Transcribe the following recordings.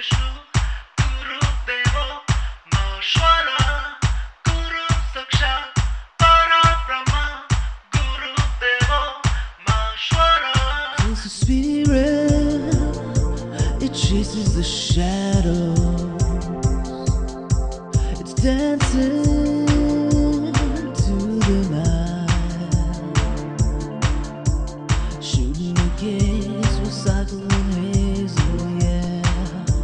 Vishnu, Guru Devo, Maheshwara, Guru Sakshat, Parabrahma, Guru Devo, Maheshwara. 'Cause the spirit, it chases the shadows. It's dancing to the night, shooting the gates with cyclone hazel, yeah.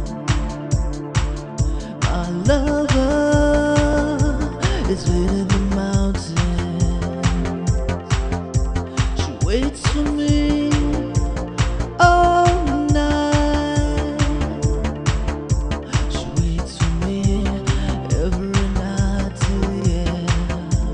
My lover is within the mountains. She waits for me all night. She waits for me every night till the end.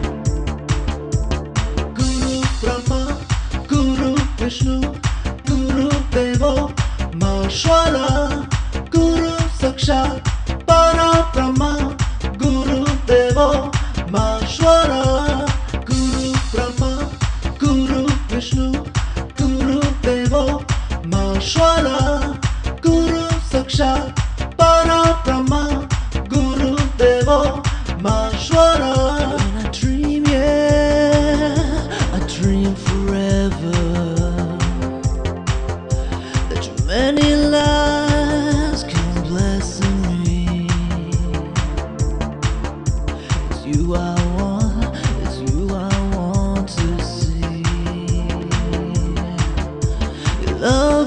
Guru Brahma, Guru Vishnu, Guru Devo, Maheshwara, Guru Sakshat, Parabrahma, Guru Devo, Maheshwara. Guru Brahma, Guru Vishnu, Guru Devo, Maheshwara, Guru Sakshat, Parabrahma, Guru Devo, Maheshwara. When I dream, yeah, I dream forever, that your many lives come blessing me. It's you I want, it's you I want to see. Your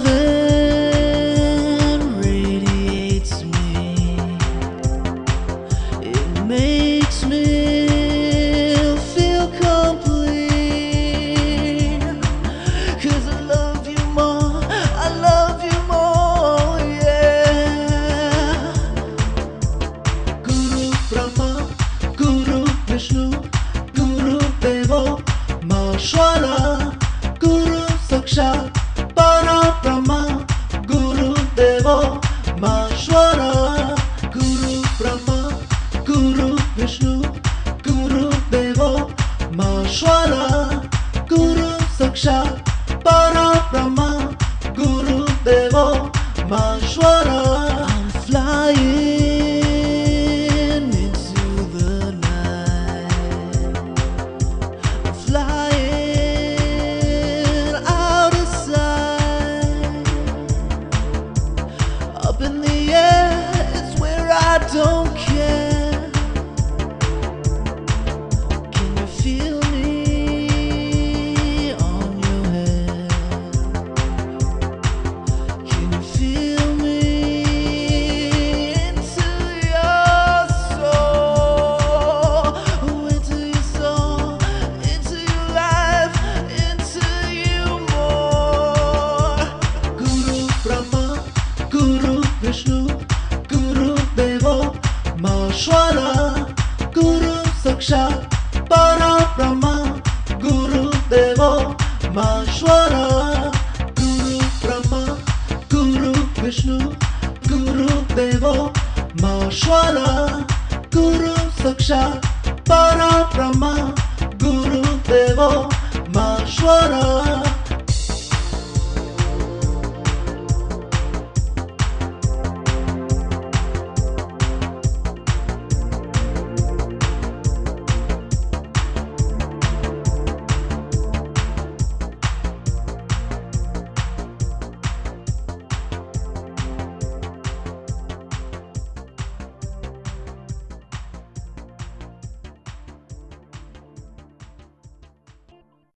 loving radiates me. It makes me feel complete. 'Cause I love you more, I love you more, yeah. Guru Brahma, Guru Vishnu, Guru Devo, Maheshwara, Guru Sakshat, Parabrahma, Guru Devo, Maheshwara. Guru Brahma, Guru Vishnu, Guru Devo, Maheshwara, Guru Sakshat, Parabrahma, Guru Devo, Maheshwara. I'm flying into the night, I'm flying out of sight. Up in the air, it's where I don't care. Can you feel me on your head? Can you feel me into your soul? Oh, into your soul, into your life, into you more. Guru Brahma, Guru Vishnu, Guru Devo, Maheshwara, Guru Sakshat, Parabrahma, Guru Devo, Maheshwara. Guru Brahma, Guru Vishnu, Guru Devo, Maheshwara, Guru Sakshat, Parabrahma, Guru Devo, Maheshwara.